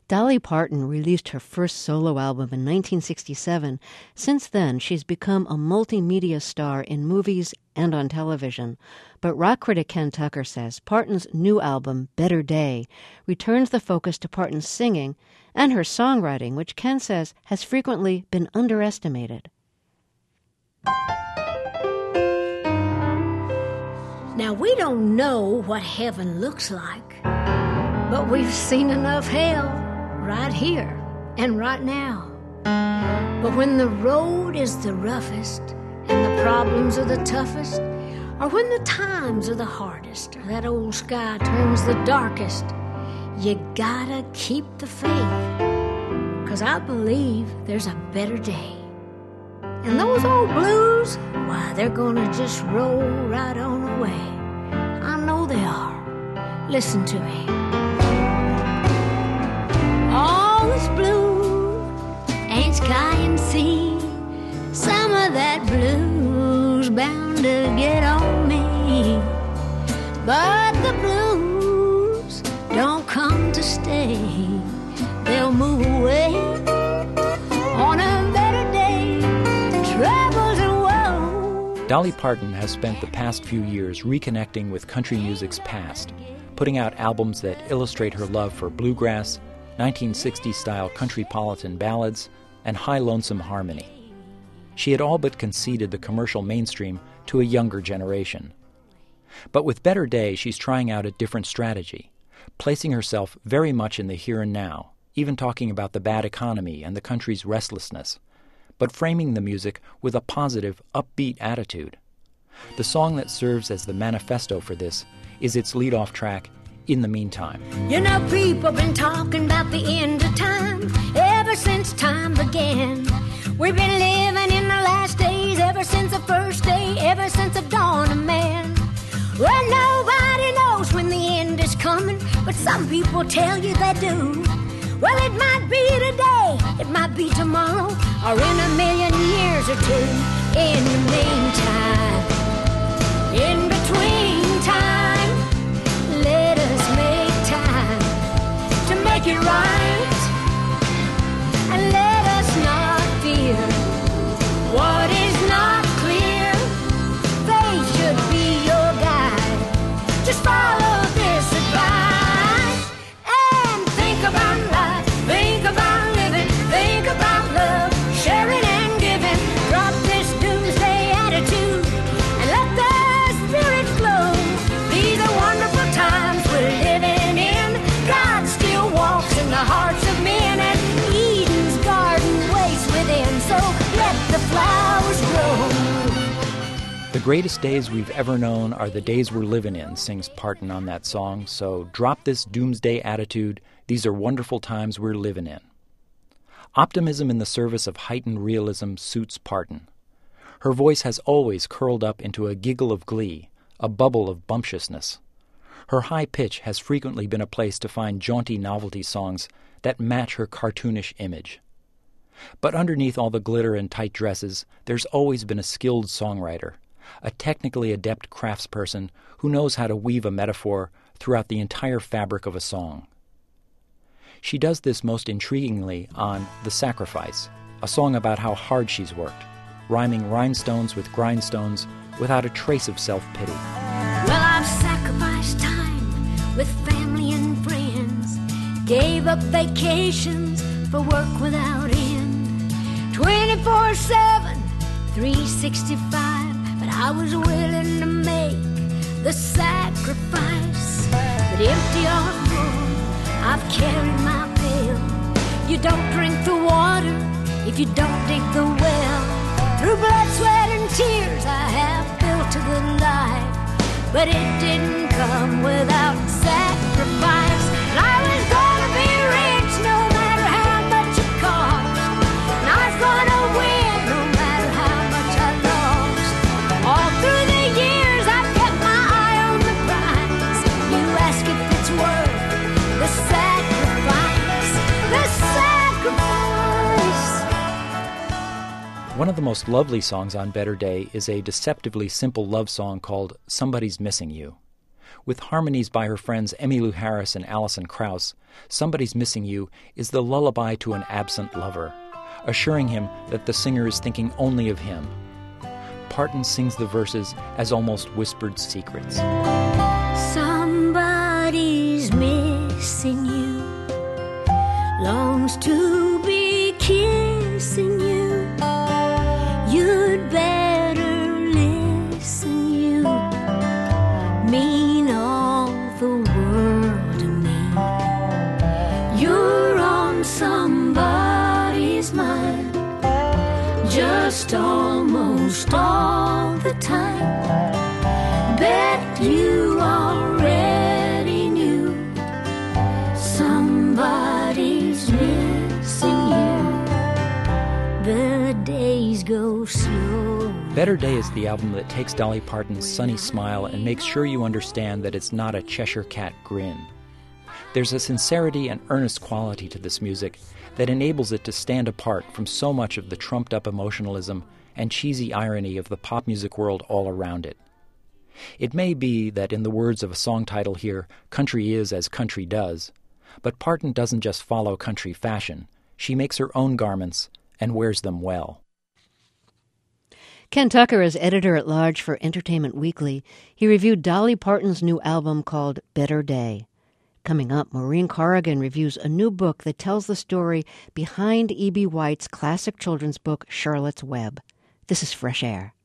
Dolly Parton released her first solo album in 1967. Since then, she's become a multimedia star in movies and on television. But rock critic Ken Tucker says Parton's new album, Better Day, returns the focus to Parton's singing and her songwriting, which Ken says has frequently been underestimated. Now, we don't know what heaven looks like, but we've seen enough hell right here and right now. But when the road is the roughest and the problems are the toughest, or when the times are the hardest, or that old sky turns the darkest, you gotta keep the faith, 'cause I believe there's a better day. And those old blues, why, they're gonna just roll right on away. I know they are. Listen to me. All this blue ain't sky and sea. Some of that blue's bound to get on me. But the blues don't come to stay. They'll move away on a better day. Troubles and woe. Dolly Parton has spent the past few years reconnecting with country music's past, putting out albums that illustrate her love for bluegrass, 1960s-style countrypolitan ballads, and high lonesome harmony. She had all but conceded the commercial mainstream to a younger generation. But with Better Day, she's trying out a different strategy, placing herself very much in the here and now, even talking about the bad economy and the country's restlessness, but framing the music with a positive, upbeat attitude. The song that serves as the manifesto for this is its lead-off track, In the Meantime. You know, people been talking about the end of time ever since time began. We've been living in the last days ever since the first day, ever since the dawn of man. Well, nobody knows when the end is coming, but some people tell you they do. Well, it might be today, it might be tomorrow, or in a million years or two. In the meantime, in between time, let us make time to make it right, and let us not fear what is not clear. Faith should be your guide. Just follow this advice and think about life, think about living, think about love, sharing and giving. Drop this doomsday attitude and let the spirit flow. These are wonderful times we're living in. God still walks in the hearts of men, and Eden's garden waits within. So let the flowers grow. The greatest days we've ever known are the days we're living in, sings Parton on that song, so drop this doomsday attitude. These are wonderful times we're living in. Optimism in the service of heightened realism suits Parton. Her voice has always curled up into a giggle of glee, a bubble of bumptiousness. Her high pitch has frequently been a place to find jaunty novelty songs that match her cartoonish image. But underneath all the glitter and tight dresses, there's always been a skilled songwriter, a technically adept craftsperson who knows how to weave a metaphor throughout the entire fabric of a song. She does this most intriguingly on The Sacrifice, a song about how hard she's worked, rhyming rhinestones with grindstones without a trace of self-pity. Well, I've sacrificed time with family and friends, gave up vacations for work without end, 24/7, 365, but I was willing to make the sacrifice. But empty or full, I've carried my pail. You don't drink the water if you don't dig the well. Through blood, sweat, and tears I have built a good life, but it didn't come without sacrifice. And I was gonna be rich no matter how much it cost, and I was gonna win no matter how much I lost. All through the years I've kept my eye on the prize. You ask if it's worth the sacrifice, the sacrifice. One of the most lovely songs on Better Day is a deceptively simple love song called Somebody's Missing You. With harmonies by her friends Emmylou Harris and Alison Krauss, Somebody's Missing You is the lullaby to an absent lover, assuring him that the singer is thinking only of him. Parton sings the verses as almost whispered secrets. Somebody's missing you, longs to be kissing you. You'd better listen, you mean all the world to me. You're on somebody's mind, just almost all the time. Bet you already knew somebody's missing you. The days go slow. Better Day is the album that takes Dolly Parton's sunny smile and makes sure you understand that it's not a Cheshire Cat grin. There's a sincerity and earnest quality to this music that enables it to stand apart from so much of the trumped-up emotionalism and cheesy irony of the pop music world all around it. It may be that, in the words of a song title here, country is as country does, but Parton doesn't just follow country fashion. She makes her own garments and wears them well. Ken Tucker is editor-at-large for Entertainment Weekly. He reviewed Dolly Parton's new album called Better Day. Coming up, Maureen Corrigan reviews a new book that tells the story behind E.B. White's classic children's book, Charlotte's Web. This is Fresh Air.